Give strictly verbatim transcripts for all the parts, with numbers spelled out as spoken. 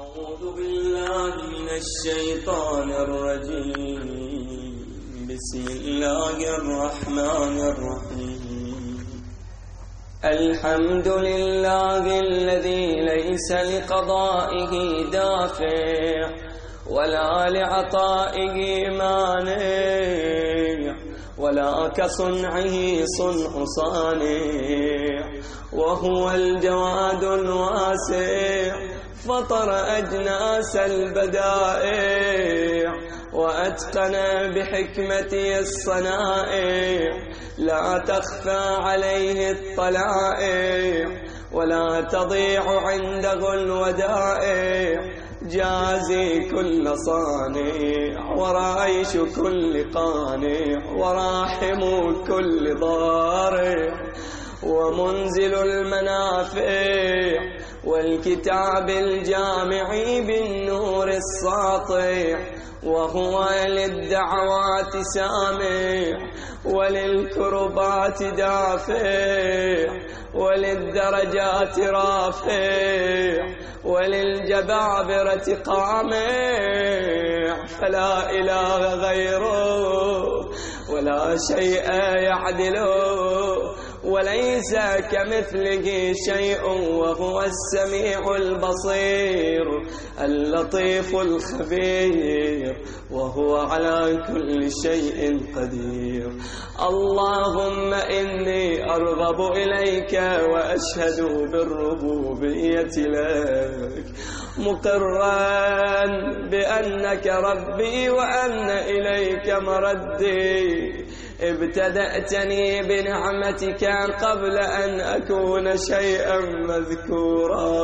أعوذ بالله من الشيطان الرجيم. بسم الله الرحمن الرحيم. الحمد لله الذي ليس لقضائه دافع ولا لعطائه مانع ولا كصنعه صنع صانع، وهو الجواد الواسع فطر أجناس البدائع وأتقن بحكمته الصنائع، لا تخفى عليه الطلائع ولا تضيع عنده الودائع، جازي كل صانع ورائش كل قانع وراحم كل ضارع، ومنزل المنافع والكتاب الجامع بالنور الساطع، وهو للدعوات سامع وللكربات دافع وللدرجات رافع وللجبابرة قامع، فلا إله غيره ولا شيء يعدله وليس كمثله شيء، وهو السميع البصير اللطيف الخبير، وهو على كل شيء قدير. اللهم إني أرغب إليك وأشهد بالربوبية لك، مقرا بأنك ربي وأن إليك مردي. ابتدأتني بنعمتك قبل أن أكون شيئا مذكورا،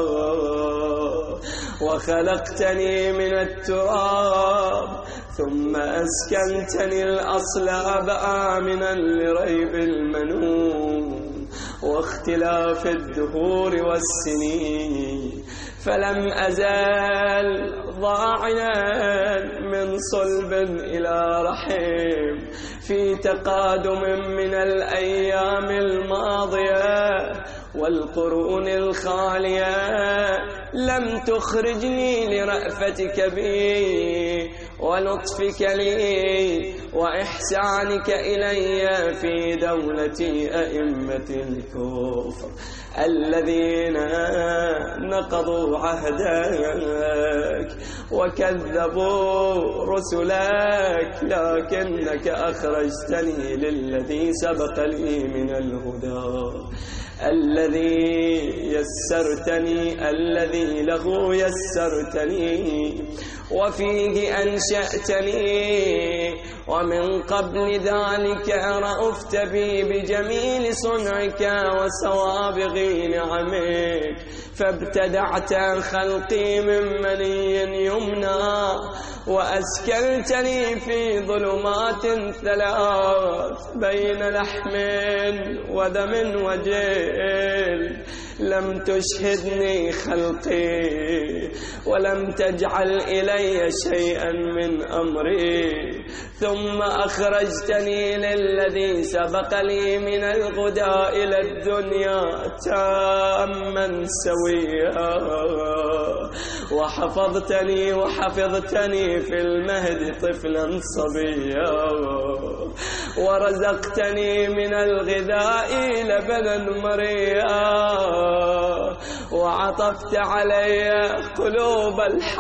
وخلقتني من التراب ثم أسكنتني الأصلاب آمنا لريب المنون واختلاف الدهور والسنين، فلم أزال ضاعنا من صلب إلى رحم في تقادم من الأيام الماضية والقرون الخالية، لم تخرجني لرأفتك بي ولطفك لي وإحسانك إلي في دولة أئمة الكفر الذين نقضوا عهدك وكذبوا رسلك، لكنك أخرجتني للذي سبق لي من الهدى، الذي يسرتني الذي له يسرتني وفيه أنشأتني، ومن قبل ذلك رأفت بي بجميل صنعك وسوابغ نعمك، فابتدعت خلقي من مني يمنى وأسكنتني في ظلمات ثلاث بين لحم ودم وجيل، لم تشهدني خلقي ولم تجعل إلي شيئا من أمري، ثم أخرجتني للذي سبق لي من الغدى إلى الدنيا تاما سويا، وحفظتني وحفظتني في المهد طفلا صبيا، ورزقتني من الغذاء لبنا مريا، وعطفت علي قلوب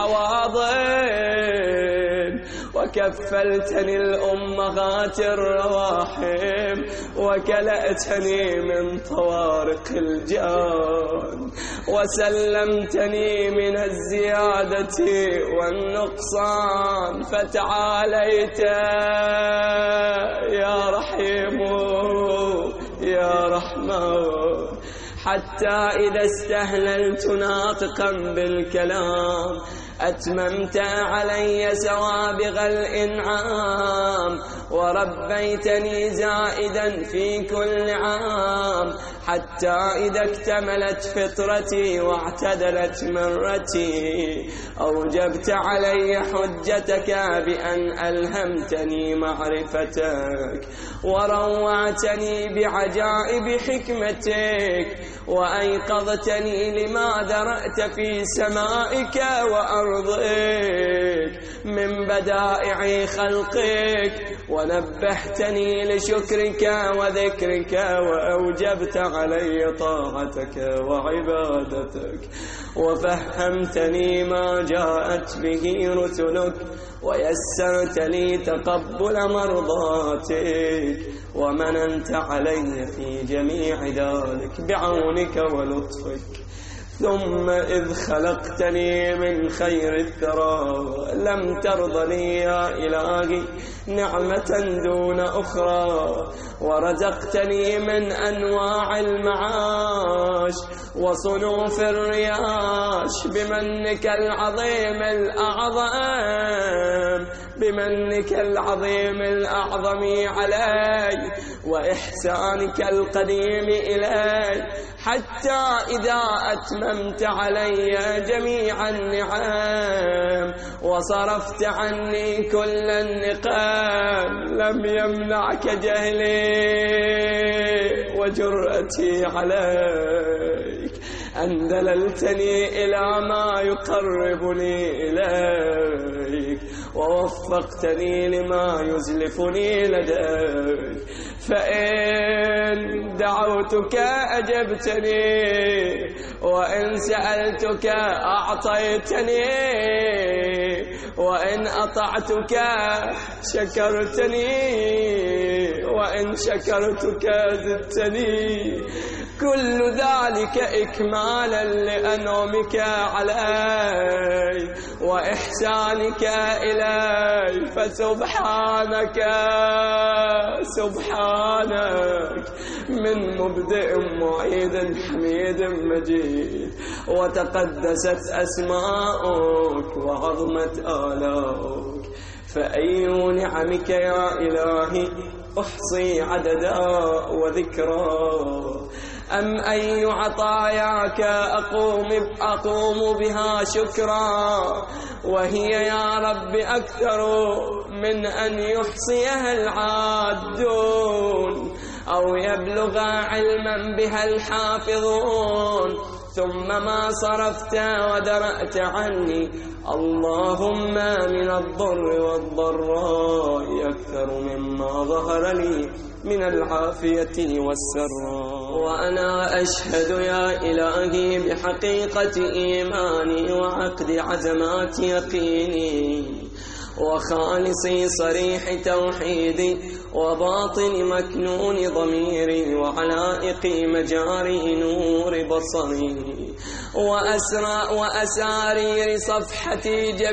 الحواضن، وكفلتني الأمهات الرواحم، وكلأتني من طوارق الجان، وسلمتني من الزيادة والنقصان، فتعاليت يا رحيم يا رحمن، حتى إذا استهللت ناطقا بالكلام أتممت علي سوابغ الإنعام وربيتني زائدا في كل عام حتى إذا اكتملت فطرتي واعتدلت مرتي أوجبت علي حجتك بأن ألهمتني معرفتك وروعتني بعجائب حكمتك وأيقظتني لما ذرأت في سمائك وأرضك من بدائع خلقك ونبهتني لشكرك وذكرك وأوجبت علي طاعتك وعبادتك وفهمتني ما جاءت به رسلك ويسرت لي تقبل مرضاتك ومننت علي في جميع ذلك بعونك ولطفك. ثم إذ خلقتني من خير الثرى لم ترض لي يا إلهي نعمة دون أخرى ورزقتني من أنواع المعاش وصنوف الرياش بمنك العظيم الأعظم بمنك العظيم الأعظم علي وإحسانك القديم إلي حتى إذا أتممت علي جميع النعم وصرفت عني كل النقام لم يمنعك جهلي وجرأتي عليك أن دللتني إلى ما يقربني إليك ووفقتني لما يزلفني لديك. فإن دعوتك أجبتني وإن سألتك أعطيتني وإن أطعتك شكرتني وإن شكرتك زدتني كل ذلك إكمالا لأنعمك علي وإحسانك إلي فسبحانك سبحانك من مبدئ معيد حميد مجيد وتقدست أسماؤك وعظمت آلاؤك. فأي نعمك يا إلهي أحصي عددا وذكرا أم أي عطاياك أقوم, أقوم بها شكرا وهي يا رب أكثر من أن يحصيها العادون أو يبلغ علما بها الحافظون. ثم ما صرفت ودرأت عني اللهم من الضر والضراء أكثر مما ظهر لي من العافية والسراء. وأنا أشهد يا إلهي بحقيقة إيماني وعقد عزمات يقيني وخالص صريح توحيدي وباطن مكنون ضميري وعلائق مجاري نور بصري وأسرى وأسارير صفحة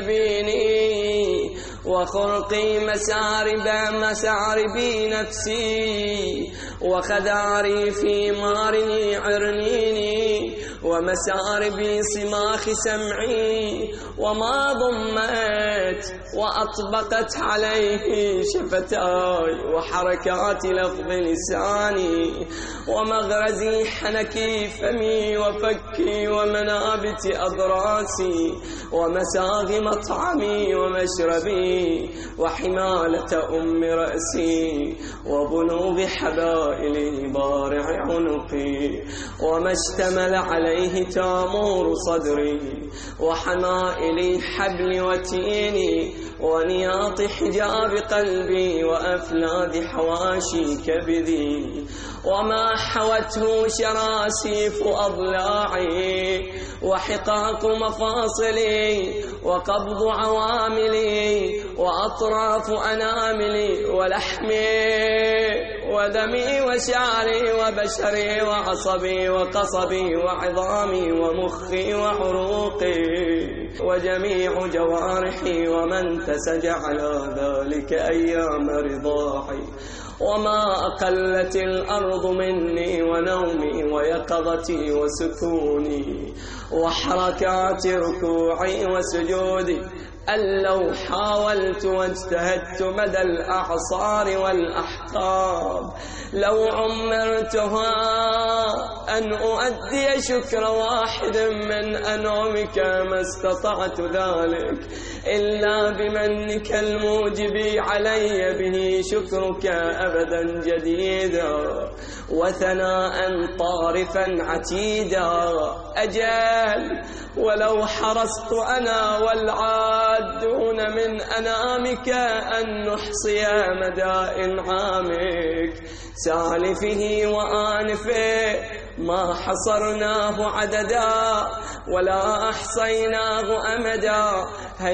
جبيني وخرقي مسارب مساربي نفسي وخداري في مارني عرنيني ومساربي صماخ سمعي وما ضمت وأطبقت عليه شفتاي وحركات لفظ لساني ومغرزي حنكي فمي وفكي ومنابت أضراسي ومساغ مطعمي ومشربي وحمالة أم رأسي وبلوغ حبائلي بارع عنقي وما اشتمل عليه تامور صدري وحمائلي حبل وتيني ونياط حجاب قلبي وأفلاد حواشي كبدي وما حوته شراسيف أضلاعي وحقاق مفاصلي وقبض عواملي وأطراف أناملي ولحمي ودمي وشعري وبشري وعصبي وقصبي وعظامي ومخي وعروقي وجميع جوارحي ومن تسج على ذلك أيام رضاحي. وما أقلت الأرض مني ونومي ويقظتي وسكوني وحركات ركوعي وسجودي أن لو حاولت واجتهدت مدى الأعصار والأحقاب لو عمرتها أن أؤدي شكر واحد من أنعمك ما استطعت ذلك إلا بمنك الموجب علي به شكرك أبدا جديدا وثناء طارفا عتيدا. أجل ولو حرصت أنا والعادون من أنامك أن نحصي مدى إنعامك سالفه وآنفه ما حصرناه عددا ولا أحصيناه أمدا.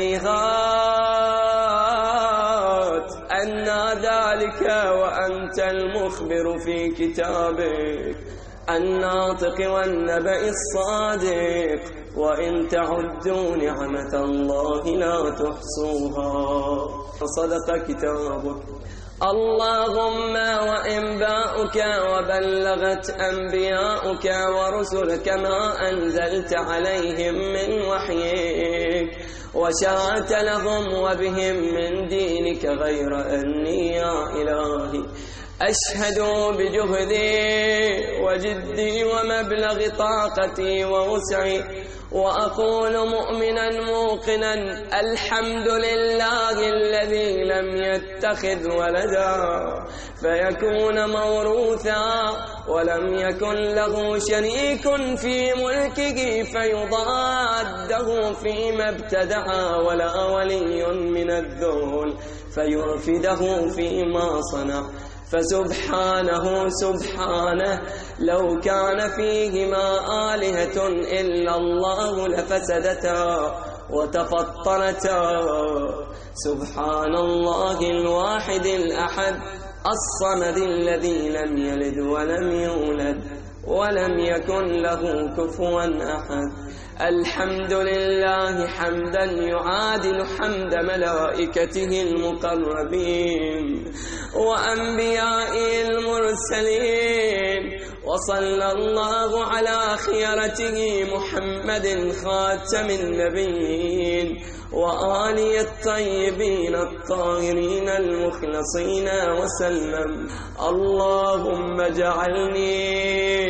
هيهات أنى ذلك وأنت المخبر في كتابك الناطق والنبأ الصادق وإن تعدوا نعمة الله لا تحصوها. صدق كتابك. اللهم وإنباؤك وبلغت أنبياؤك ورسلك ما أنزلت عليهم من وحيك وشرعت لهم وبهم من دينك غير أني يا إلهي أشهد بجهدي وجدي ومبلغ طاقتي ووسعي وأقول مؤمنا موقنا الحمد لله الذي لم يتخذ ولدا فيكون موروثا ولم يكن له شريك في ملكه فيضاده فيما ابتدع ولا ولي من الذل فيرفده فيما صنع. فسبحانه سبحانه لو كان فيهما آلهة إلا الله لفسدتا وتفطرتا. سبحان الله الواحد الأحد الصمد الذي لم يلد ولم يولد ولم يكن له كفوا أحد. الحمد لله حمدا يعادل حمد ملائكته المقربين وأنبيائه المرسلين. وصلى الله على خيرته محمد خاتم النبيين وآله الطيبين الطاهرين المخلصين وسلم. اللهم اجعلني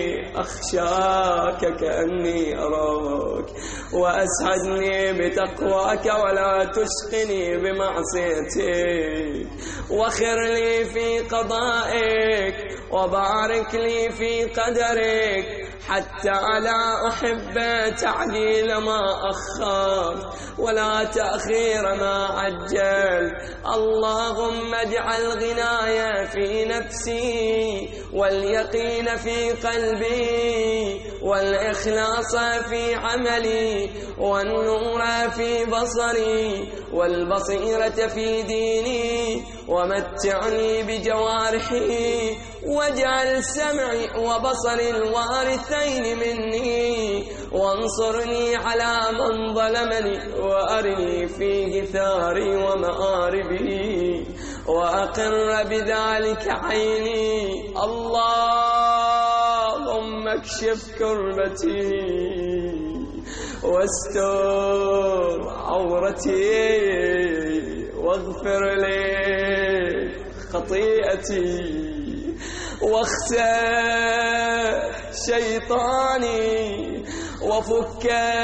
أخشاك كأني أراك وأسعدني بتقواك ولا تشقني بمعصيتك وخر لي في قضائك وبارك لي في قدرك حتى لا أحب تعجيل ما أخرت ولا تأخير ما عجل. اللهم اجعل غناي في نفسي واليقين في قلبي والإخلاص في عملي والنور في بصري والبصيرة في ديني ومتعني بجوارحي واجعل سمعي وبصري الوارثين مني وانصرني على من ظلمني وأرني فيه ثاري ومآربي وأقر بذلك عيني. اللهم اكشف كربتي واستر عورتي واغفر لي خطيئتي واخسر شيطاني وفك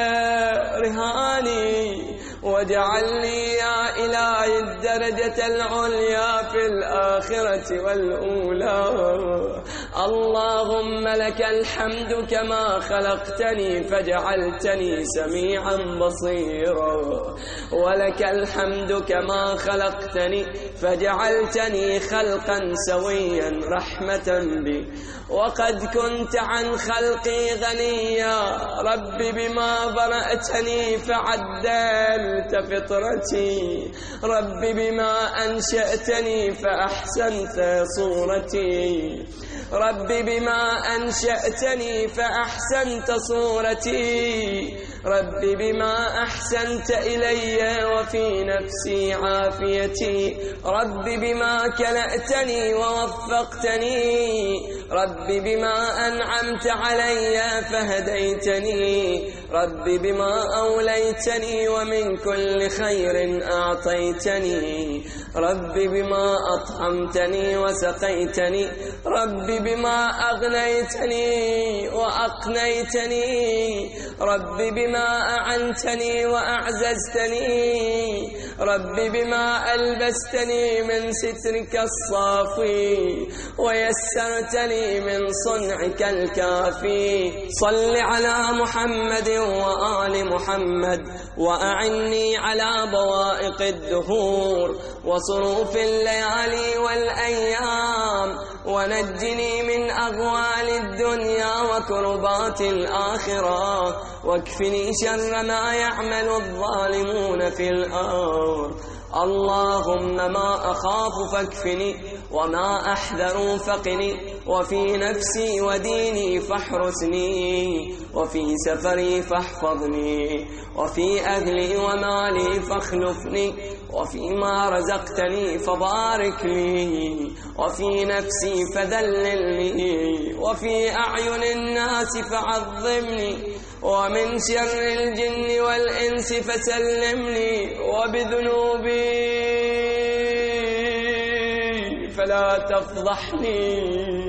رهاني واجعل لي يا إلهي الدرجة العليا في الآخرة والأولى. اللهم لك الحمد كما خلقتني فجعلتني سميعا بصيرا ولك الحمد كما خلقتني فجعلتني خلقا سويا رحمة بي وقد كنت عن خلقي غنيا. رب بما برأتني فعدل أكملت فطرتي. رب بما أنشأتني فأحسنت صورتي، رب بما أنشأتني فأحسنت صورتي، رب بما أحسنت إلي وفي نفسي عافيتي، رب بما كلأتني ووفقتني، رب بما أنعمت علي فهديتني، رب بما أوليتني ومن كل خير أعطيتني، رب بما أطعمتني وسقيتني، رب بما أغنيتني وأقنيتني، رب بما أعنتني وأعززتني، رب بما ألبستني من سترك الصافي ويسرت لي من صنعك الكافي. صل على محمد وآل محمد وأعني على بوائق الدهور وصروف الليالي والأيام، ونجني من أغوال الدنيا وكربات الآخرة، واكفني شر ما يعمل الظالمون في الأرض. اللهم ما أخاف فاكفني، وما أحذر فقني، وفي نفسي وديني فاحرسني، وفي سفري فاحفظني، وفي أهلي ومالي فاخلفني، وفيما رزقتني فبارك لي، وفي نفسي فذللني، وفي أعين الناس فعظمني، ومن شر الجن والإنس فسلمني، وبذنوبي فلا تفضحني،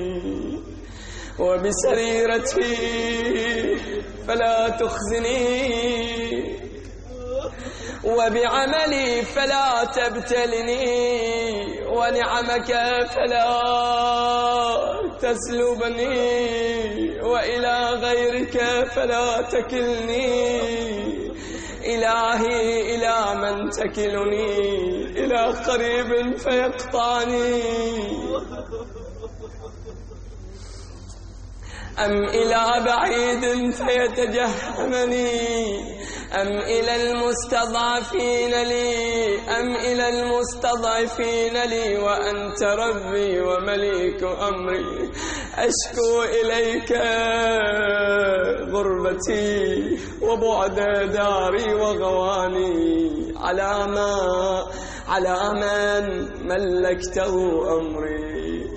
وبسريرتي فلا تخزني، وبعملي فلا تبتلني، ونعمك فلا تسلبني، وإلى غيرك فلا تكلني. إلهي إلى من تكلني؟ إلى قريب فيقطعني، أم إلى بعيد فيتجهمني، أم إلى المستضعفين لي، أم إلى المستضعفين لي وأنت ربي ومليك أمري. أشكو إليك غربتي وبعد داري وغواني، على ما على من ملكته أمري.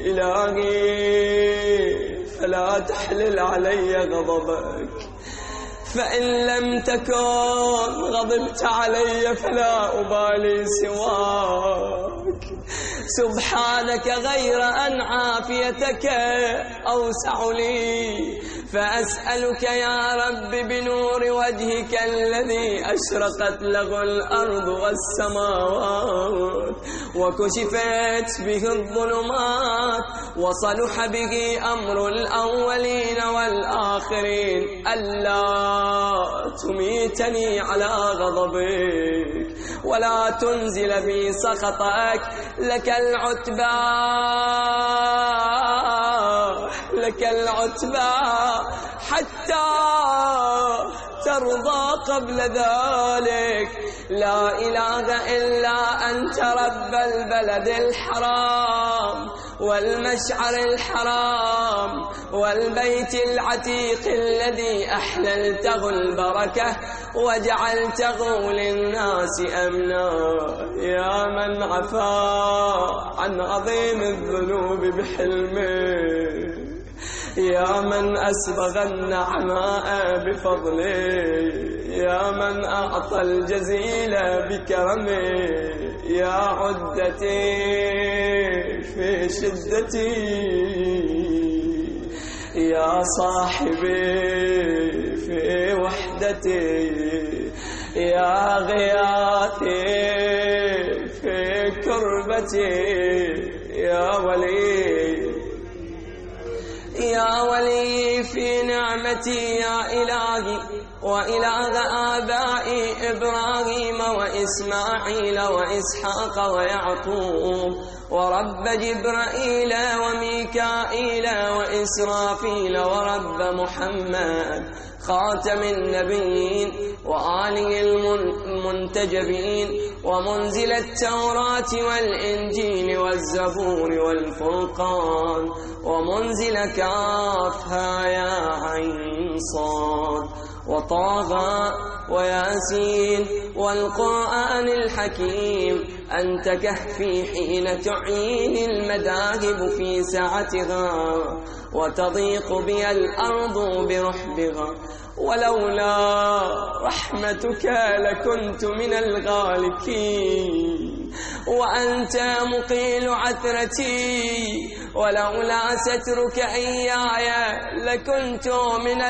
إلهي فلا تحلل علي غضبك، فإن لم تكن غضبت علي فلا أبالي سواك. سبحانك غير أن عافيتك أوسع لي، فأسألك يا رب بنور وجهك الذي أشرقت له الأرض والسماوات وكشفت به الظلمات وصلح به أمر الأولين والآخرين، ألا تميتني على غضبك ولا تنزل بي سخطك. لك العتبى لك العتبى حتى ترضى قبل ذلك. لا إله إلا أنت رب البلد الحرام والمشعر الحرام والبيت العتيق الذي أحللته البركة وجعلته للناس أمنا. يا من عفا عن عظيم الذنوب بحلمه، يا من أسبغ النعماء بفضله، يا من أعطى الجزيل بكرمه. يا عدتي في شدتي، يا صاحبي في وحدتي، يا غياثي في كربتي، يا ولي يا ولي في نعمتي. يا إلهي وإله آبائي إبراهيم وإسماعيل وإسحاق ويعقوب، ورب جبرائيل وميكائيل وإسرافيل، ورب محمد خاتم النبيين وآله المنتجبين، ومنزل التوراة والإنجيل والزبور والفرقان، ومنزل كافها يا عين صاد، وطه وياسين والقرآن الحكيم. أنت كهفي حين تعيني المذاهب في سعتها، وتضيق بي الأرض برحبها، ولولا رحمتك لكنت من الغالكين، وأنت مقيل عثرتي، ولولا سترك إياي لكنت من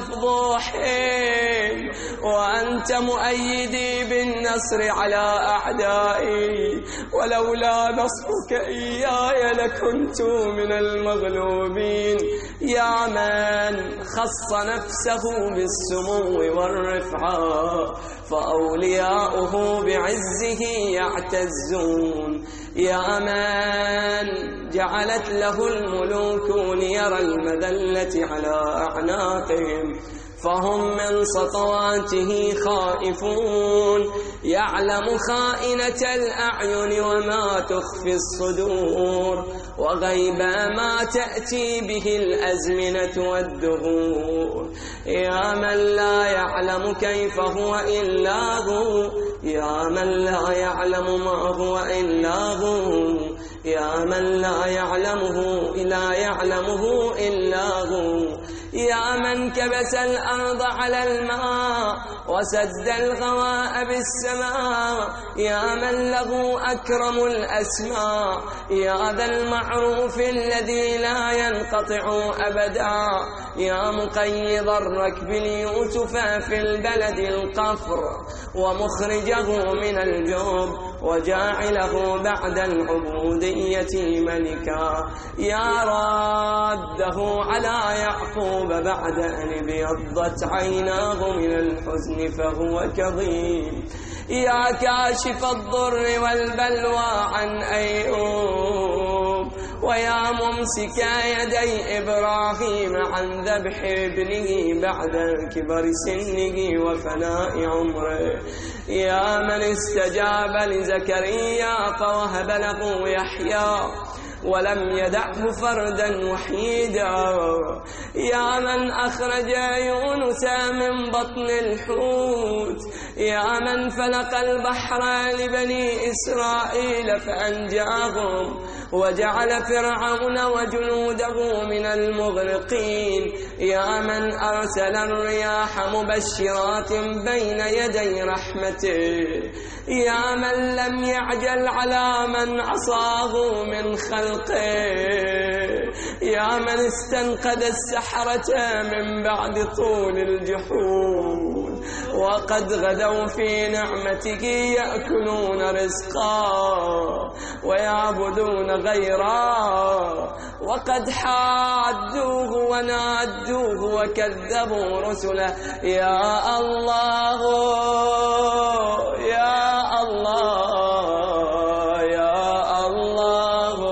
المفضوحين، وأنت مؤيدي بالنصر على أعدائي، ولولا نصرك إياي لكنت من المغلوبين. يا من خص نفسه بالسمو والرفعة، فأولياؤه بعزه يعتزون. يا من جعلت له الملوك ليرى المذلة على أعناقهم، فهم من سطواته خائفون. يعلم خائنة الأعين وما تخفي الصدور، وغيب ما تأتي به الأزمنة والدهور. يا من لا يعلم كيف هو إلا هو، يا من لا يعلم ما هو إلا هو، يا من لا يعلمه لا يعلمه إلا هو. يا من كبس الأرض على الماء وسد الغواء بالسماء، يا من له أكرم الأسماء، يا ذا المعروف الذي لا ينقطع أبدا، يا مقيض الركب ليوسف في البلد القفر، ومخرجه من الجوب، وجاعله بعد العبودية ملكا، يا راده على يعقوب بعد أن ابيضت عيناه من الحزن فهو كظيم. يا كاشف الضر والبلوى عن أيوب، ويا ممسك يدي إبراهيم عن ذبح ابنه بعد كبر سنه وفناء عمره، يا من استجاب لزكريا فوهب له يحيى ولم يدعه فردا وحيدا، يا من أخرج يونس من بطن الحوت، يا من فلق البحر لبني إسرائيل فأنجاهم، وجعل فرعون وجنوده من المغرقين، يا من أرسل الرياح مبشرات بين يدي رحمته، يا من لم يعجل على من عصاه من خلقه، يا من استنقذ السحرة من بعد طول الجحود، وقد غدوا في نعمته يأكلون رزقا ويعبدون غيره، وقد حادوه ونادوه وكذبوا رسله. يا الله يا الله يا الله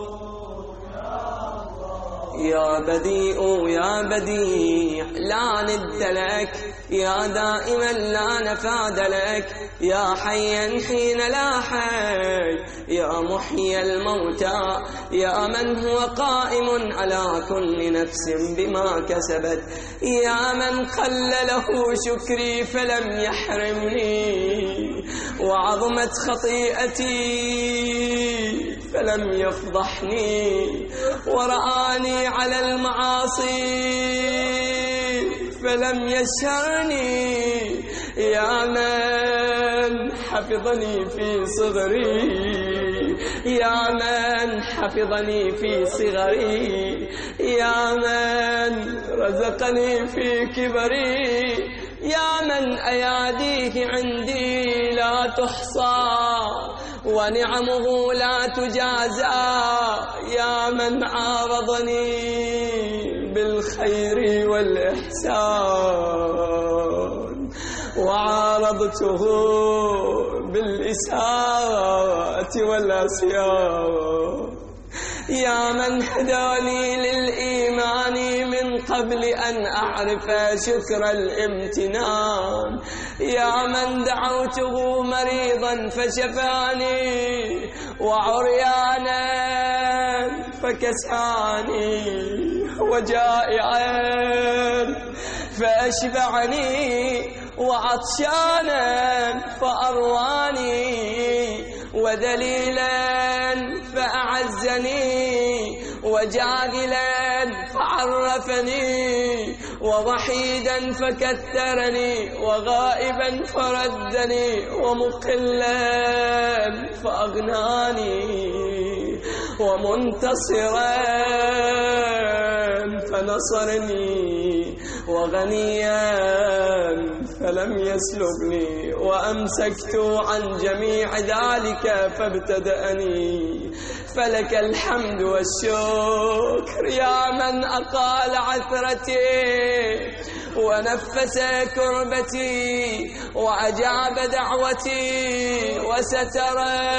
يا بديع يا بديع لا ند لك، يا دائما لا نفاد لك، يا حيا حين لا حي، يا محيي الموتى، يا من هو قائم على كل نفس بما كسبت، يا من قل له شكري فلم يحرمني، وعظمت خطيئتي فلم يفضحني، ورآني على المعاصي فلم يشهرني، يا من حفظني في صغري، يا من حفظني في صغري، يا من رزقني في كبري، يا من أياديه عندي لا تحصى ونعمه لا تجازى، يا من عارضني بالخير والإحسان. وعارضته بالإساءة والعصيان. يا من هداني للإيمان من قبل أن أعرف شكر الامتنان. يا من دعوته مريضا فشفاني وعريانا فكساني وجائعا فأشبعني وعطشانا فأرواني وذليلا فأعزني وجاهلا فعرفني ووحيدا فكثرني وغائبا فردني ومقلا فأغناني ومنتصرا فنصرني وغنيا فلم يسلبني وأمسكت عن جميع ذلك فابتدأني. فلك الحمد والشكر يا من أقال عثرتي ونفس كربتي وأجاب دعوتي وستر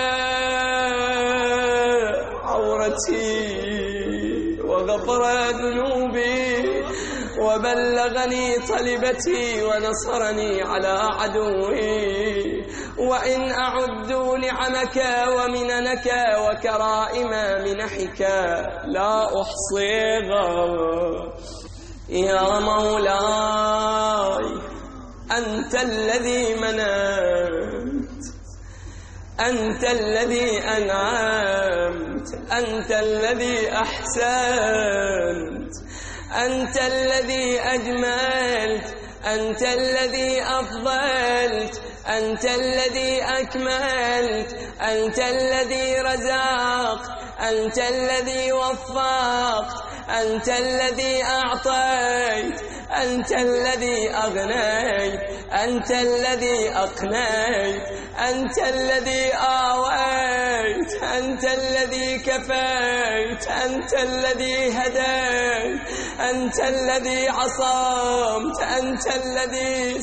عورتي وغفر ذنوبي وبلغني طلبتي ونصرني على عدوي. وإن أعد نعمك ومننك وكرائم منحك لا أحصيها. يا مولاي أنت الذي مننت، أنت الذي أنعمت، أنت الذي أحسنت، أنت الذي أجملت، أنت الذي أفضلت، أنت الذي أكملت، أنت الذي رزقت، أنت الذي وفقت، أنت الذي أعطيت، أنت الذي أغنيت، أنت الذي أقنيت، أنت الذي آويت، أنت الذي كفيت، أنت الذي هديت، أنت الذي عصمت، أنت الذي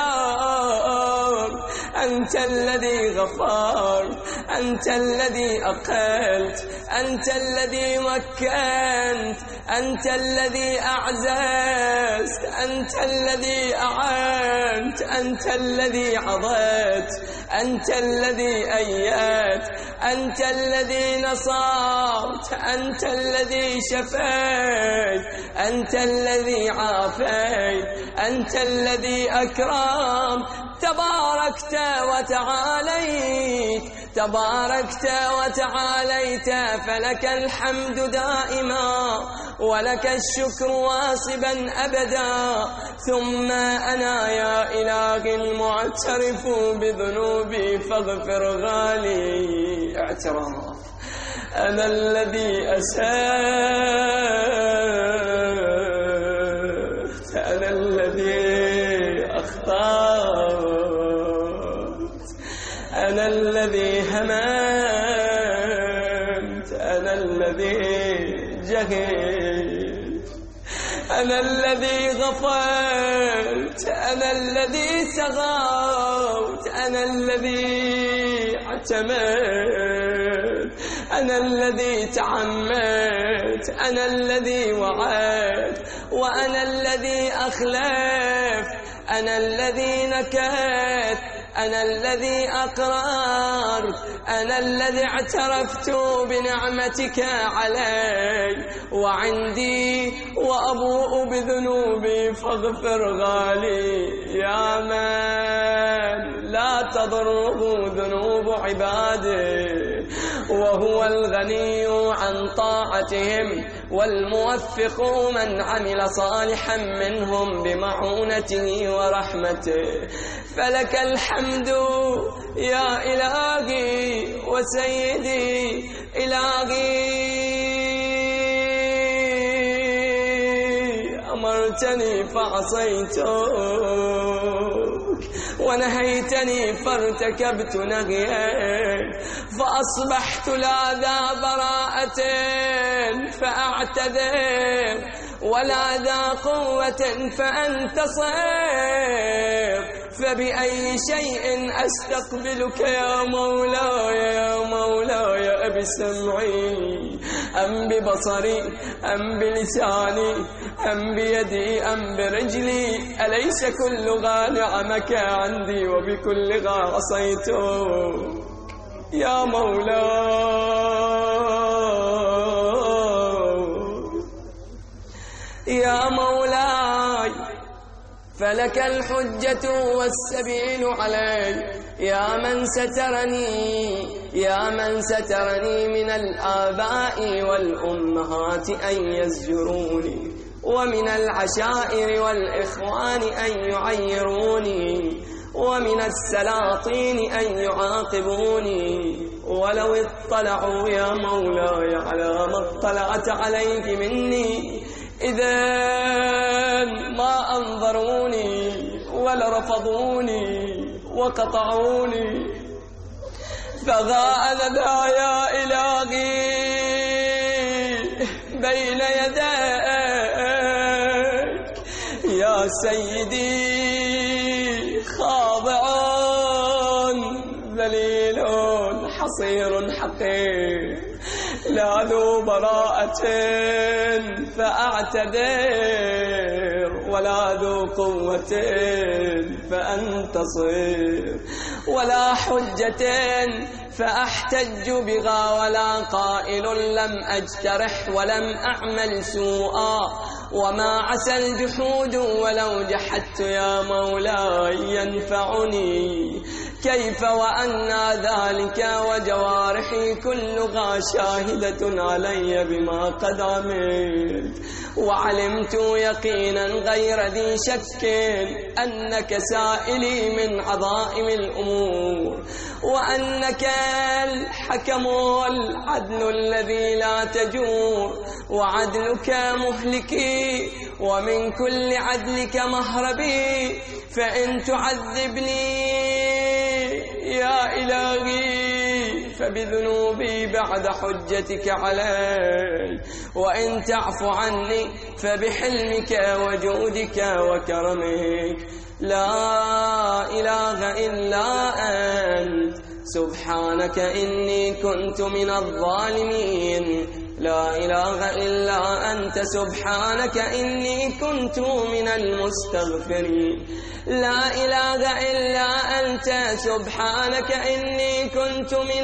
سترت، أنت الذي غفرت، أنت الذي أقلت، أنت الذي مكنت، أنت الذي أعززت، أنت الذي أعنت، أنت الذي عضيت، أنت الذي أيدت، أنت الذي نصرت، أنت الذي شفيت، أنت الذي عافيت، أنت الذي أكرم. تباركت وتعاليت، تباركت وتعاليت، فلك الحمد دائما ولك الشكر واصبا أبدا. ثم أنا يا إلهي المعترف بذنوبي فاغفر غالي. اعتراف أنا الذي أسأت، أنا الذي أخطأت، أنا الذي هممت، أنا الذي جهلت، أنا الذي غفلت، أنا الذي سغوت، أنا الذي اعتمدت، أنا الذي تعمدت، أنا الذي وعدت، وأنا الذي أخلفت، أنا الذي نكت، أنا الذي أقررت، أنا الذي اعترفت بنعمتك علي وعندي وأبوء بذنوبي فاغفر غالي. يا من لا تضره ذنوب عباده وهو الغني عن طاعتهم والموفق من عمل صالحا منهم بمعونته ورحمته. فلك الحمد يا إلهي وسيدي إلهي. أمرتني فعصيتك ونهيتني فارتكبت نهيك، فأصبحت لا ذا براءة فأعتذر ولا ذا قوة فأنتصر، فبأي شيء أستقبلك يا مولاي يا مولاي، أبسمعي أم ببصري أم بلساني أم بيدي أم برجلي؟ أليس كل غا نعمك عندي وبكل غا عصيت يا مولاي يا مولاي؟ فلك الحجة والسبيل علي يا من سترني يا من سترني من الآباء والأمهات أن يزجروني، ومن العشائر والإخوان أن يعيروني، ومن السلاطين أن يعاقبوني. ولو اطلعوا يا مولاي على ما اطلعت عليه مني إذن ما أنظروني ولرفضوني وقطعوني. فغا أنا ذا يا إلهي بين يديك يا سيدي، خاضع ذليل حصير حقير، لا ذو براءة فأعتذر ولا ذو قوة فأنتصر، ولا حجة فأحتج بها، ولا قائل لم أجترح ولم أعمل سوءا، وما عسى الجحود ولو جحدت يا مولاي ينفعني. كيف وأنى ذلك وجوارحي كلها شاهدة علي بما قد عملت، وعلمت يقينا غير ذي شك أنك سائلي من عظائم الأمور، وأنك الحكم العدل الذي لا تجور، وعدلك مهلكي ومن كل عدلك مهربي. فإن تعذبني يا إلهي فبذنوبي بعد حجتك علي، وإن تعف عني فبحلمك وجودك وكرمك. لا إله إلا أنت سبحانك إني كنت من الظالمين. لا إله إلا أنت سبحانك إني كنت من المستغفرين. لا إله إلا أنت سبحانك إني كنت من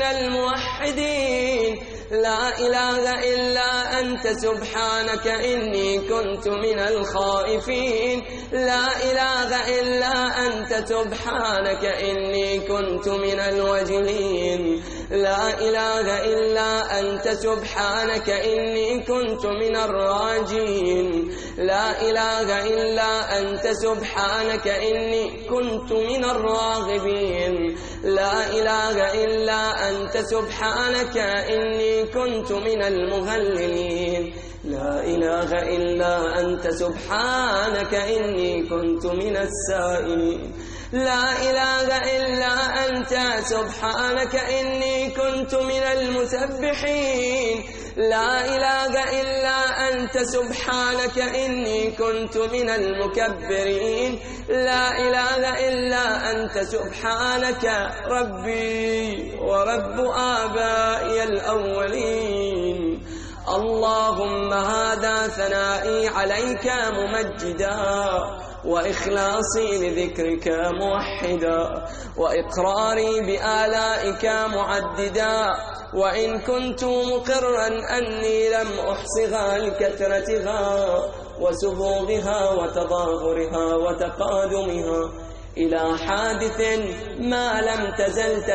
الموحدين. لا إله إلا أنت سبحانك إني كنت من الخائفين. لا إله إلا أنت سبحانك إني كنت من الوجلين. لا إله إلا أنت سبحانك إني كنت من الراجين. لا إله إلا أنت سبحانك إني كنت من الراغبين. لا إله إلا أنت سبحانك إني كنت من المهللين. لا إله إلا أنت سبحانك إني كنت من السائلين. لا إله إلا أنت سبحانك إني كنت من المسبحين. لا إله إلا أنت سبحانك إني كنت من المكبرين. لا إله إلا أنت سبحانك ربي ورب آبائي الأولين. اللهم هذا ثنائي عليك ممجدا، وإخلاصي لذكرك موحدا، وإقراري بآلائك معددا، وإن كنت مقرا أني لم أحصها لكثرتها وسبوغها وتظاهرها وتقادمها إلى حادث ما لم تزل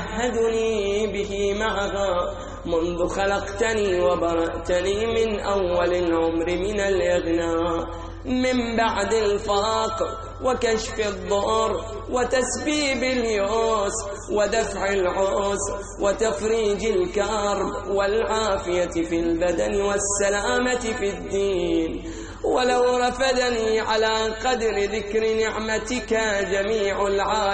تتعهدني به معها منذ خلقتني وبرأتني من أول العمر من الإغناء، من بعد الفقر وكشف الضر وتسبيب اليوس ودفع العسر وتفريج الكرب والعافية في البدن والسلامة في الدين. ولو رفدني على قدر ذكر نعمتك جميع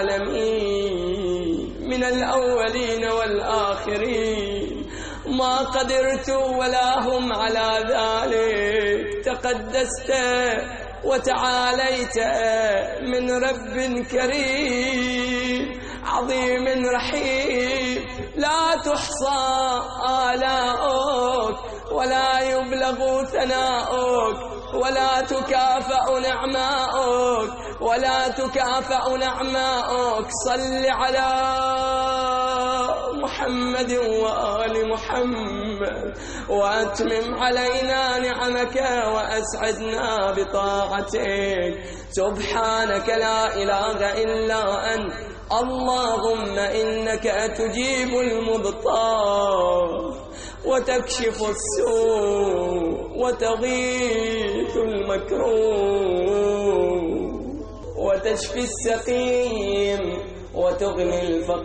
العالمين من الأولين والآخرين ما قدرت ولا هم على ذلك. تقدست وتعاليت من رب كريم عظيم رحيم، لا تحصى آلاؤك ولا يبلغ ثناؤك ولا تكافأ نعماؤك ولا تكافأ نعماؤك. صل على محمد وآل محمد وأتمم علينا نعمك وأسعدنا بطاعتك. سبحانك لا إله إلا أنت، اللهم إنك تجيب المضطر وتكشف السوء وتغيث المكروه وتشفي السقيم وتغني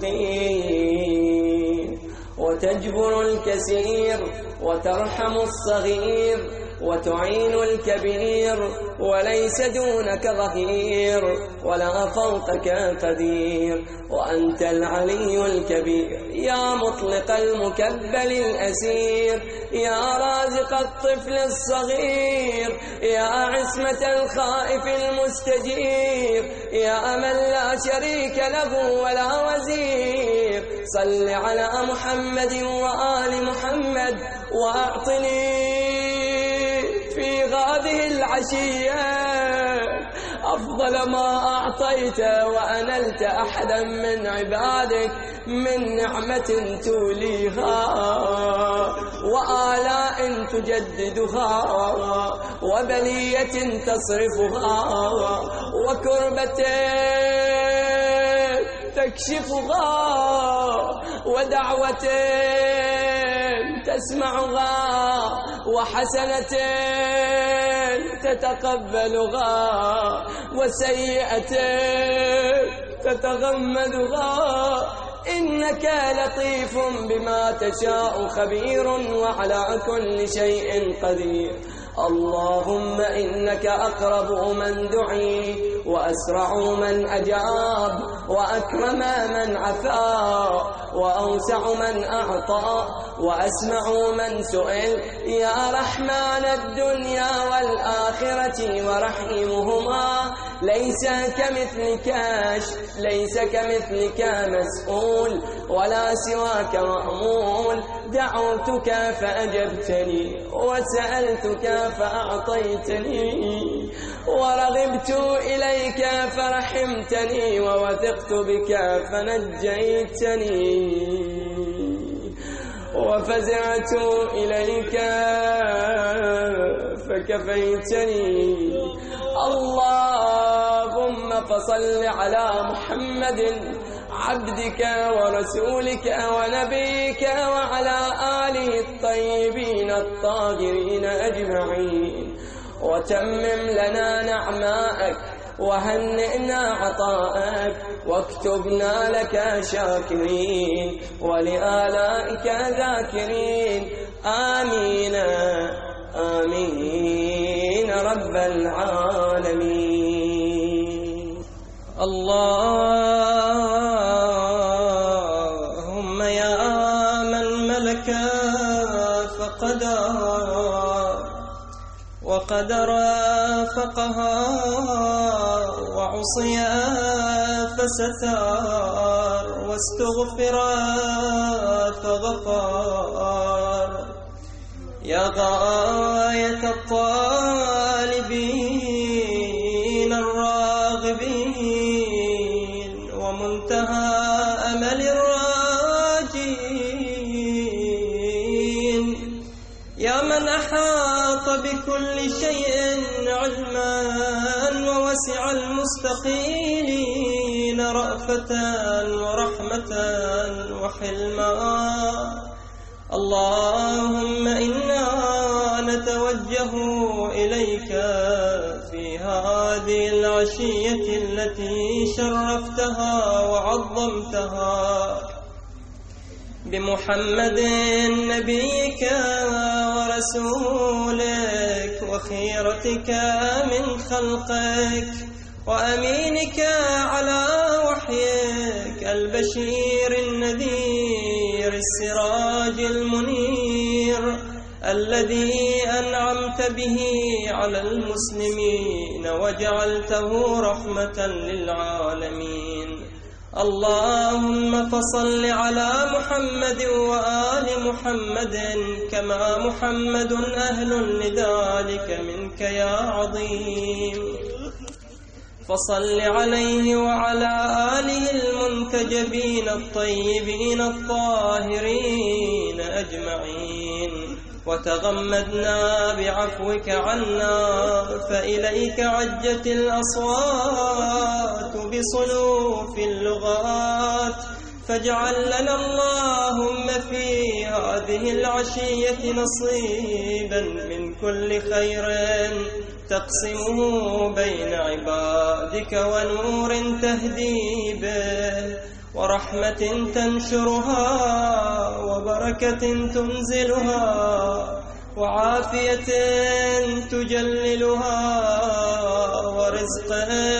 الفقير وتجبر الكثير وترحم الصغير وتعين الكبير، وليس دونك ظهير ولا فوقك قدير، وأنت العلي الكبير يا مطلق المكبل الأسير، يا رازق الطفل الصغير، يا عصمة الخائف المستجير، يا من لا شريك له ولا وزير. صل على محمد وآل محمد وأعطني في هذه العشية أفضل ما أعطيت وأنلت أحدا من عبادك من نعمة توليها وآلاء تجددها وبلية تصرفها وكربة تكشفها ودعوة تسمعها وحسنة تتقبلها وسيئة تتغمدها. إنك لطيف بما تشاء خبير وعلى كل شيء قدير. اللهم إنك أقرب من دعي وأسرع من أجاب وأكرم من عفا وأوسع من أعطى وأسمع من سئل، يا رحمن الدنيا والآخرة ورحيمهما. ليس كمثلك ليس كمثلك مسؤول ولا سواك مأمول. دعوتك فأجبتني وسألتك فأعطيتني ورغبت إليك فرحمتني ووثقت بك فنجيتني وفزعت إليك فكفيتني. اللهم فصل على محمد عبدك ورسولك ونبيك وعلى آله الطيبين الطاهرين أجمعين، وتمم لنا نعمائك وهنئنا عطاءك واكتبنا لك شاكرين ولآلائك ذاكرين. آمين آمين رب العالمين. اللهم يا من ملك فقدر وقدر فقهر وعصي فستار واستغفر فغفر، يا غاية الطالبين الراغبين ومنتهى أمل الراجين، يا من أحاط بكل شيء علما ووسع المستقيلين رأفة ورحمة وحلما. اللهم إنا نتوجه إليك في هذه العشية التي شرفتها وعظمتها بمحمد نبيك ورسولك وخيرتك من خلقك وأمينك على وحيك البشير النذير السراج المنير الذي أنعمت به على المسلمين وجعلته رحمة للعالمين. اللهم فصل على محمد وآل محمد كما محمد أهل لذلك منك يا عظيم. فصل عليه وعلى آله المنتجبين الطيبين الطاهرين أجمعين، وتغمدنا بعفوك عنا، فإليك عجت الأصوات بصنوف اللغات، فاجعل لنا اللهم في هذه العشية نصيبا من كل خير تقسمه بين عبادك، ونور تهدي به، ورحمة تنشرها، وبركة تنزلها، وعافية تجللها، ورزق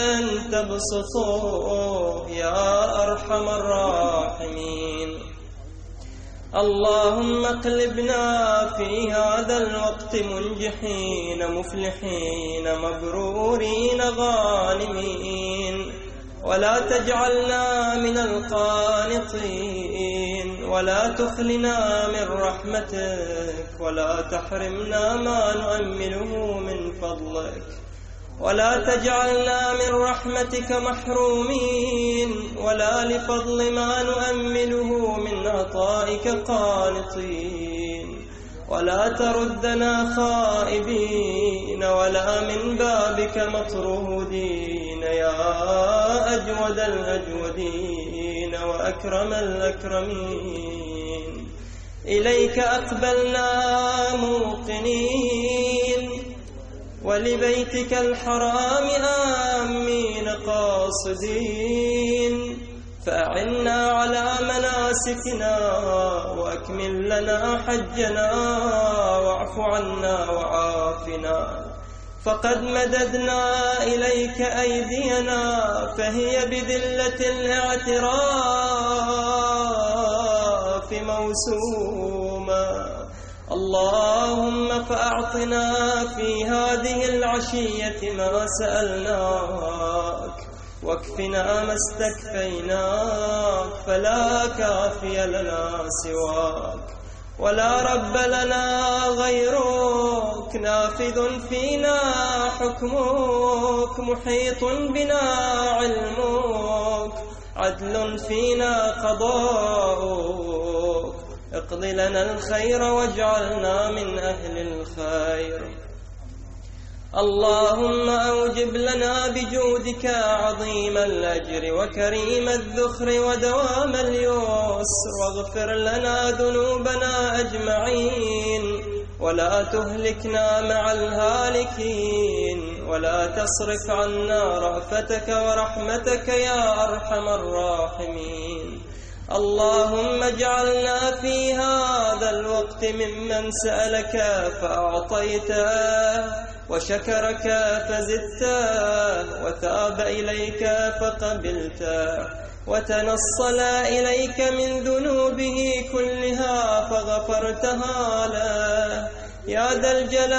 تبسطه يا أرحم الراحمين. اللهم اقلبنا في هذا الوقت منجحين مفلحين مبرورين غانمين، ولا تجعلنا من القانطين، ولا تخلنا من رحمتك، ولا تحرمنا ما نؤمله من فضلك، ولا تجعلنا من رحمتك محرومين، ولا لفضل ما نؤمله من عطائك قانطين، ولا تردنا خائبين، ولا من بابك مطرودين يا أجود الأجودين وأكرم الأكرمين. إليك أقبلنا موقنين، ولبيتك الحرام آمين قاصدين، فأعنا على مناسكنا، وأكمل لنا حجنا، واعف عنا وعافنا. فقد مددنا إليك أيدينا، فهي بذلة الاعتراف موسومة. اللهم فأعطنا في هذه العشية ما سألناك، واكفنا ما استكفيناك، فلا كافي لنا سواك، ولا رب لنا غيرك، نافذ فينا حكمك، محيط بنا علمك، عدل فينا قضاؤك. اقض لنا الخير واجعلنا من أهل الخير. اللهم أوجب لنا بجودك عظيم الأجر وكريم الذخر ودوام اليسر، واغفر لنا ذنوبنا أجمعين، ولا تهلكنا مع الهالكين، ولا تصرف عنا رأفتك ورحمتك يا أرحم الراحمين. اللهم اجعلنا في هذا الوقت ممن سألك فأعطيته، وشكرك فزدته، وتاب إليك فقبلته، وتنصل إليك من ذنوبه كلها فغفرتها له يا ذا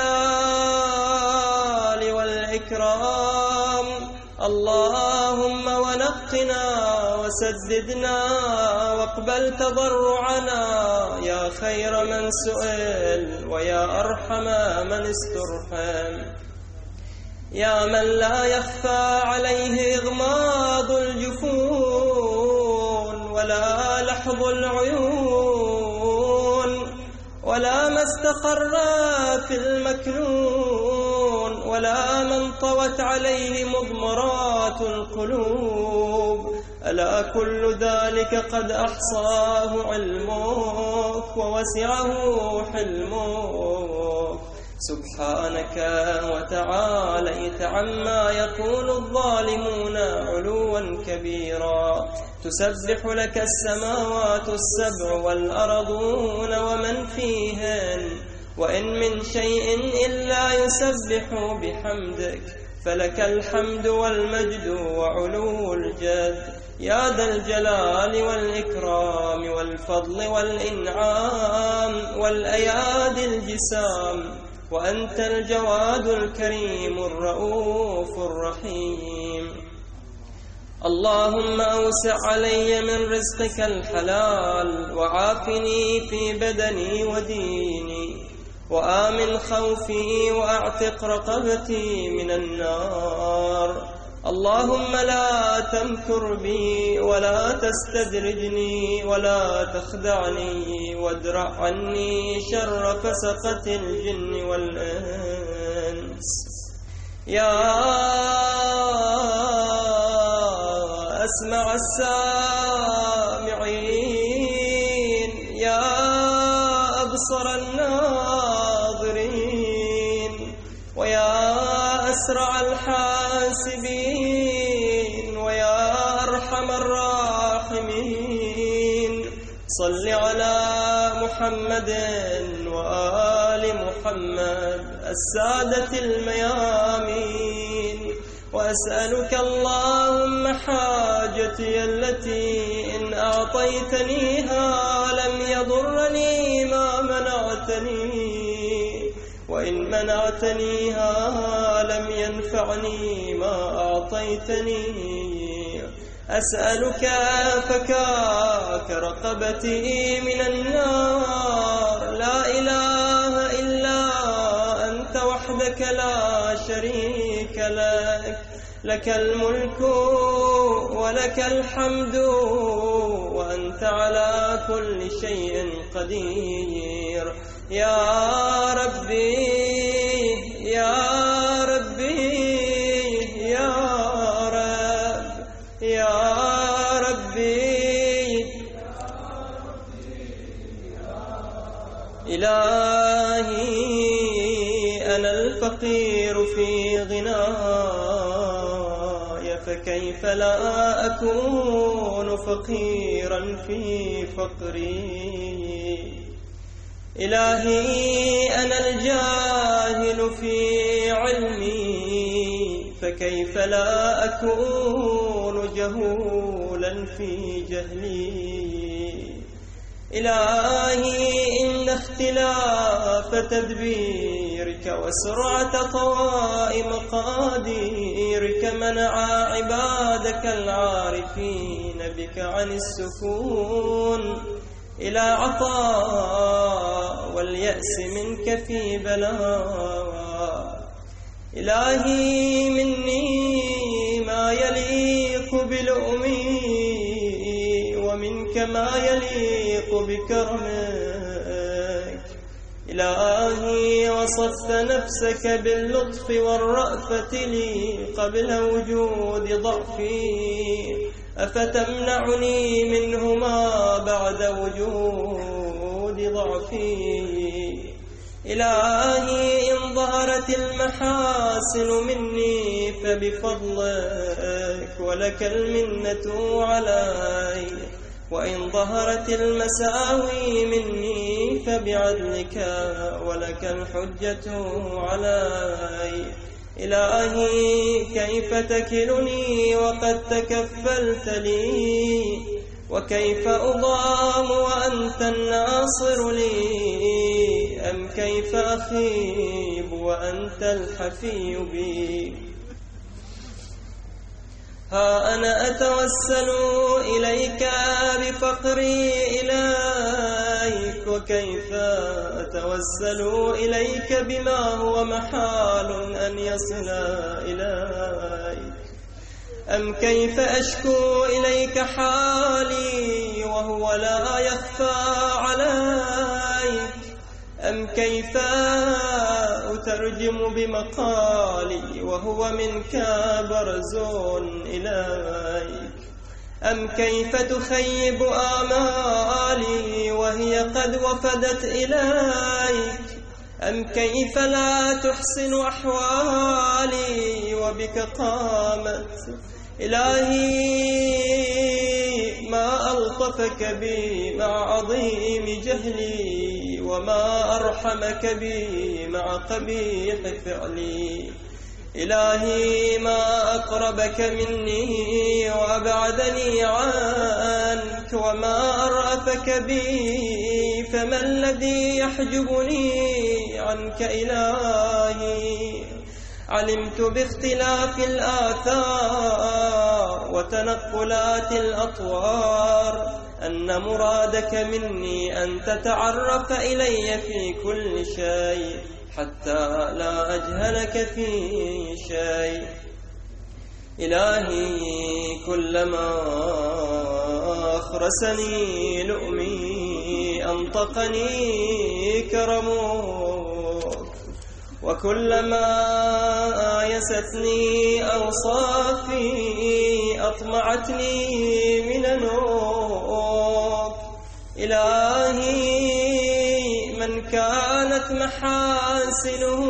الجلال والإكرام. اللهم ونقنا وسددنا واقبل تضرعنا يا خير من سئل، ويا أرحم من استرحم، يا من لا يخفى عليه إغماض الجفون، ولا لحظ العيون، ولا ما استقر في المكنون، ولا من طوت عليه مضمرات القلوب. ألا كل ذلك قد أحصاه علمك ووسعه حلمك. سبحانك وتعاليت عما يقول الظالمون علوا كبيرا. تسبح لك السماوات السبع والأرضون ومن فيهن، وإن من شيء إلا يسبح بحمدك، فلك الحمد والمجد وعلو الجد. يا ذا الجلال والإكرام والفضل والإنعام والأيادي الجسام، وأنت الجواد الكريم الرؤوف الرحيم. اللهم أوسع علي من رزقك الحلال، وعافني في بدني وديني، وآمن خوفي وأعتق رقبتي من النار. اللهم لا تمكر بي ولا تستدرجني ولا تخدعني، وادرع عني شر فسقة الجن والإنس. يا أسمع السامعين، يا أبصر الناظرين، ويا أسرع الحاسبين، ويا أرحم الراحمين، صل على محمد وآل محمد السادة الميامين. وأسألك اللهم حاجتي التي إن أعطيتنيها لم يضرني ما منعتني، وإن منعتنيها لم ينفعني ما أعطيتني. أسألك فكاك رقبتي من النار، لا إله إلا أنت وحدك لا شريك لك، لك الملك ولك الحمد وأنت على كل شيء قدير. يا ربي يا ربي يا رب يا ربي إلهي أنا الفقير في غناي، فكيف لا أكون فقيرا في فقري. إلهي أنا الجاهل في علمي، فكيف لا أكون جهولا في جهلي. إلهي إن اختلاف تدبيرك وسرعة طواء مقاديرك منع عبادك العارفين بك عن السكون إلى عطاء، واليأس منك في بلاء. إلهي مني ما يليق بلؤمي، ومنك ما يليق بكرمك. إلهي وصفت نفسك باللطف والرأفة لي قبل وجود ضعفي، أفتمنعني منهما بعد وجود ضعفي. إلهي إن ظهرت المحاسن مني فبفضلك، ولك المنة علي، وإن ظهرت المساوي مني فبعدلك، ولك الحجة علي. إلهي كيف تكلني وقد تكفلت لي، وكيف أضام وأنت الناصر لي، أم كيف أخيب وأنت الحفي بي. ها أنا أتوسل إليك بفقري إليك، وكيف أتوسل إليك بما هو محال أن يصل إليك. أم كيف أشكو إليك حالي وهو لا يخفى عليك. أم كيف أترجم بمقالي وهو منك برز إليك. أم كيف تخيب آمالي وهي قد وفدت إليك. أم كيف لا تحسن أحوالي وبك قامت. إلهي ما ألطفك بي مع عظيم جهلي، وما أرحمك بي مع قبيح فعلي. إلهي ما أقربك مني وأبعدني عنك، وما أرأفك بي، فما الذي يحجبني عنك إلهي؟ علمت باختلاف الآثار وتنقلات الأطوار أن مرادك مني أن تتعرف إلي في كل شيء حتى لا أجهلك في شيء. إلهي كلما أخرسني لؤمي أنطقني كرمك، وكلما آيستني أوصافي أطمعتني مننك. إلهي من كانت محاسنه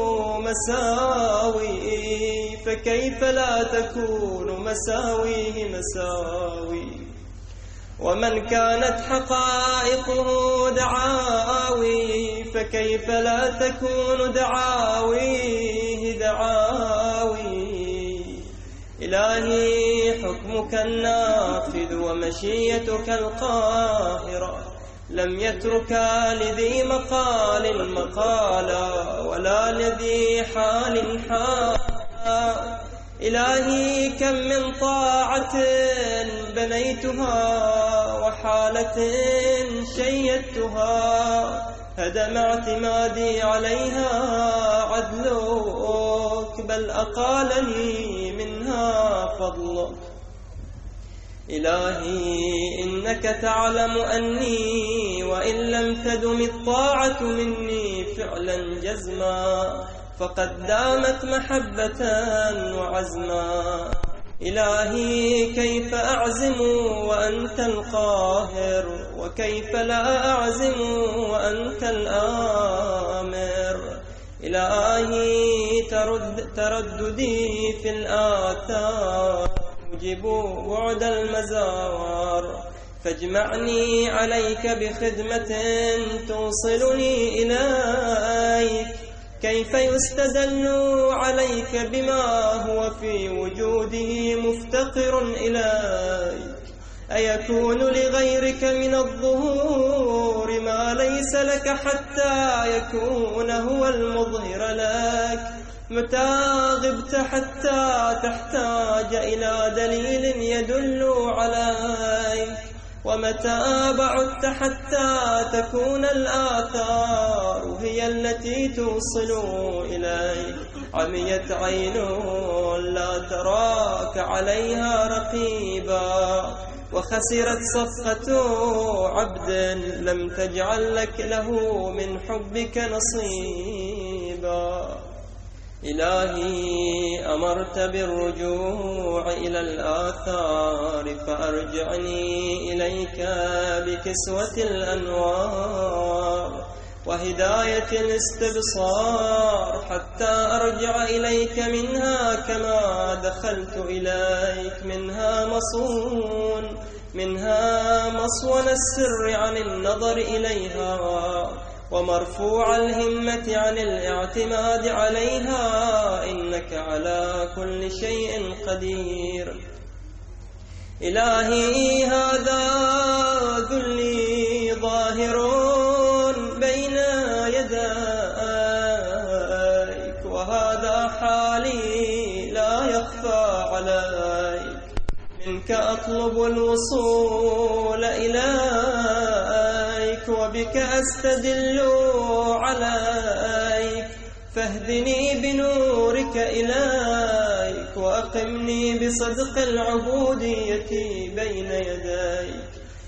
مساوي، فكيف لا تكون مساويه مساوي؟ ومن كانت حقائقه دعاوي، فكيف لا تكون دعاويه دعاوي؟ إلهي حكمك النافذ ومشيتك القاهرة لم يتركا لذي مقال مقالا ولا لذي حال حالا. إلهي كم من طاعة بنيتها وحالة شيدتها هدم اعتمادي عليها عدلك، بل أقالني منها فضلك. إلهي إنك تعلم أني وإن لم تدم الطاعة مني فعلا جزما فقد دامت محبة وعزما. إلهي كيف أعزم وأنت القاهر، وكيف لا أعزم وأنت الآمر؟ إلهي ترد ترددي في الآثار يوجب بعد المزار، فاجمعني عليك بخدمة توصلني إليك. كيف يستدل عليك بما هو في وجوده مفتقر إليك؟ أيكون لغيرك من الظهور ما ليس لك حتى يكون هو المظهر لك؟ متى غبت حتى تحتاج إلى دليل يدل عليك؟ ومتى بعدت حتى تكون الآثار هي التي توصل إليك؟ عميت عين لا تراك عليها رقيبا، وخسرت صفقة عبد لم تجعل لك له من حبك نصيبا. إلهي أمرت بالرجوع إلى الآثار، فأرجعني إليك بكسوة الأنوار وهداية الاستبصار، حتى أرجع إليك منها كما دخلت إليك منها مصون منها مصون السر عن النظر إليها، ومرفوع الهمة عن الاعتماد عليها، إنك على كل شيء قدير. إلهي هذا ذلي ظاهر بين يديك، وهذا حالي لا يخفى عليك. منك أطلب الوصول إليك، وبك أستدل عليك، فاهدني بنورك إليك، وأقمني بصدق العبودية بين يديك.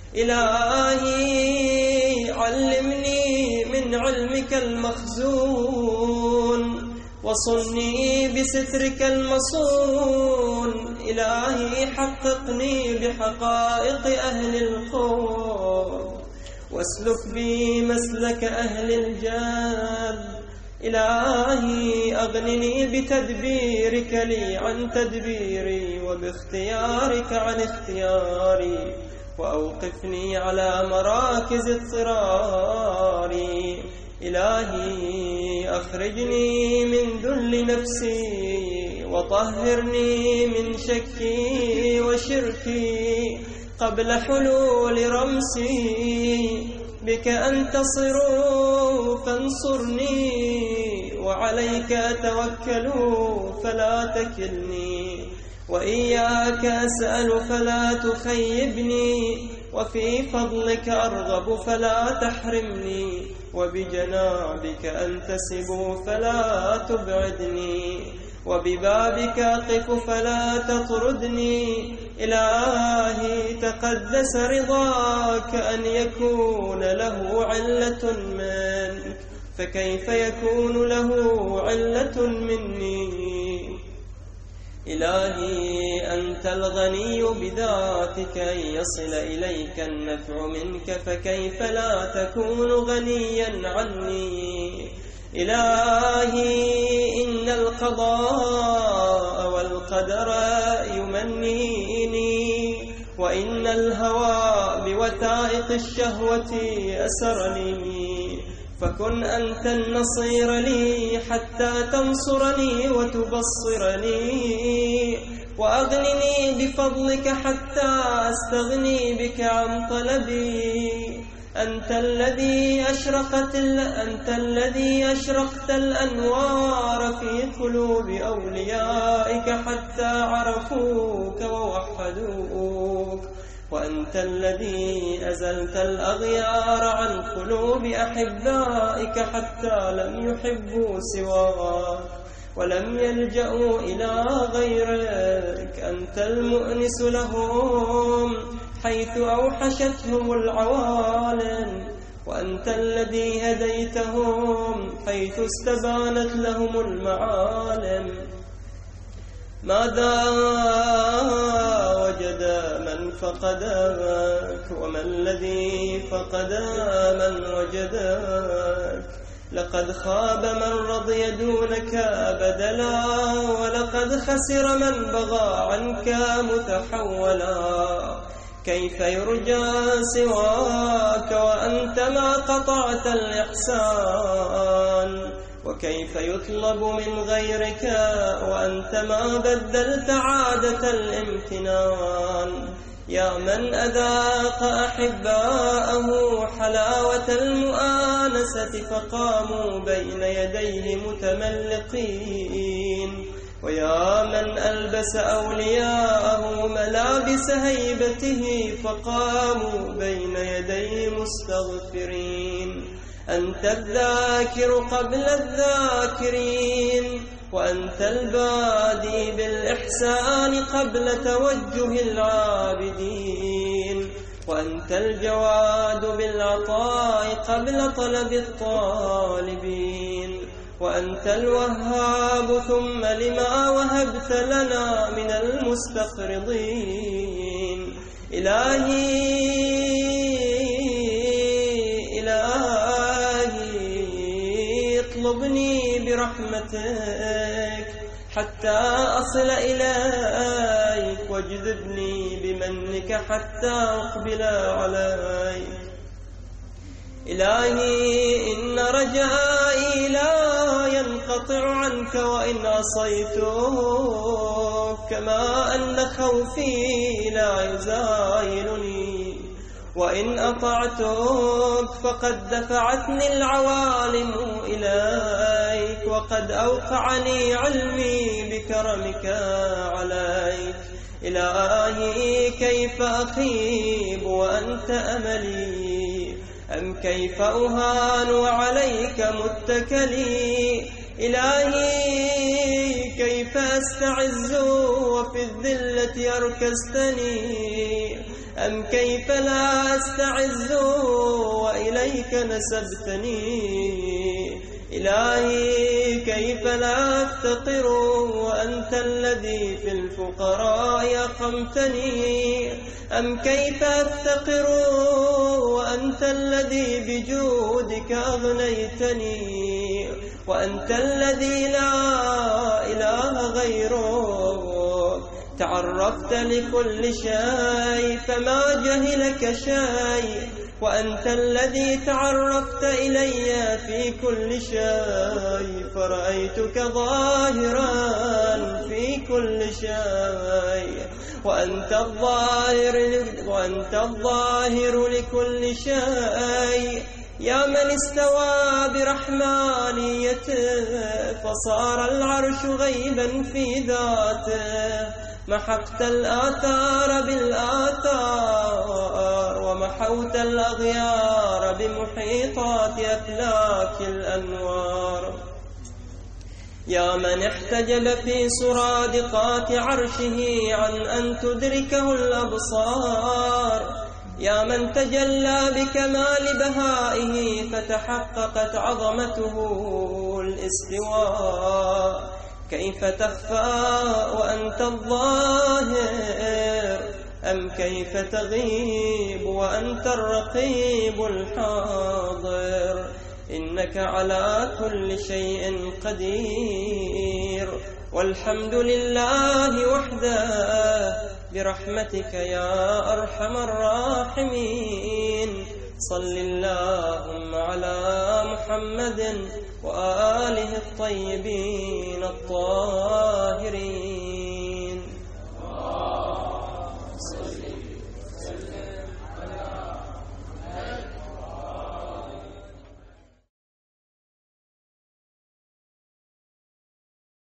إلهي علمني من علمك المخزون، وصني بسترك المصون. إلهي حققني بحقائق أهل القرب، واسلك بي مسلك أهل الجاد. إلهي أغنني بتدبيرك لي عن تدبيري، وباختيارك عن اختياري، وأوقفني على مراكز اضطراري. إلهي أخرجني من ذل نفسي وطهرني من شكي وشركي قبل حلول رمسي. بك أنتصر فانصرني وعليك أتوكل فلا تكلني، وإياك أسأل فلا تخيبني، وفي فضلك أرغب فلا تحرمني، وبجنابك أنتسب فلا تبعدني، وببابك أقف فلا تطردني. إلهي تقدس رضاك أن يكون له علة منك، فكيف يكون له علة مني؟ إلهي أنت الغني بذاتك أن يصل إليك النفع منك، فكيف لا تكون غنيا عني؟ إلهي إن القضاء والقدر يمنيني، وإن الهوى بوثائق الشهوة أسرني، فكن أنت النصير لي حتى تنصرني وتبصرني، وأغنني بفضلك حتى أستغني بك عن طلبي. أنت الذي أشرقت أنت الذي أشرقت الأنوار في قلوب أوليائك حتى عرفوك ووحدوك، وأنت الذي أزلت الأغيار عن قلوب أحبائك حتى لم يحبوا سواك ولم يلجأوا إلى غيرك. أنت المؤنس لهم حيث أوحشتهم العوالم، وأنت الذي هديتهم حيث استبانت لهم المعالم. ماذا وجد من فقدك، وما الذي فقد من وجدك؟ لقد خاب من رضي دونك بدلا، ولقد خسر من بغى عنك متحولا. كيف يرجى سواك وأنت ما قطعت الإحسان؟ وكيف يطلب من غيرك وأنت ما بدلت عادة الامتنان؟ يا من أذاق أحباءه حلاوة المؤانسة فقاموا بين يديه متملقين، ويا من ألبس أولياءه ملابس هيبته فقاموا بين يديه مستغفرين. أنت الذاكر قبل الذاكرين، وأنت البادي بالإحسان قبل توجه العابدين، وأنت الجواد بالعطاء قبل طلب الطالبين، وأنت الوهاب ثم لما وهبت لنا من المستقرضين. إلهي إلهي اطلبني برحمتك حتى أصل إليك، واجذبني بمنك حتى أقبل عليك. إلهي إن رجائي لا ينقطع عنك وإن عصيتك، كما أن خوفي لا يزايلني، وإن أطعتك فقد دفعتني العوالم إليك، وقد أوقعني علمي بكرمك عليك. إلهي كيف أخيب وأنت أملي، أم كيف أهان وعليك متكلي؟ إلهي كيف أستعز وفي الذلة أركستني، أم كيف لا أستعز وإليك نسبتني؟ إلهي كيف لا أفتقر وأنت الذي في الفقراء أقمتني، أم كيف أفتقر وأنت الذي بجودك أغنيتني، وأنت الذي لا إله غيرك. تعرفت لكل شيء فما جهلك شيء، وأنت الذي تعرفت إلي في كل شيء، فرأيتك ظاهرا في كل شيء، وأنت الظاهر وأنت الظاهر لكل شيء. يا من استوى برحمانيته فصار العرش غيبا في ذاته، محقت الآثار بالآثار ومحوت الأغيار بمحيطات أفلاك الأنوار. يا من احتجب في سرادقات عرشه عن أن تدركه الأبصار، يا من تجلى بكمال بهائه فتحققت عظمته الاستواء، كيف تخفى وأنت الظاهر؟ أم كيف تغيب وأنت الرقيب الحاضر؟ إنك على كل شيء قدير، والحمد لله وحده برحمتك يا أرحم الراحمين. صل اللهم على محمد وآله الطيبين الطاهرين.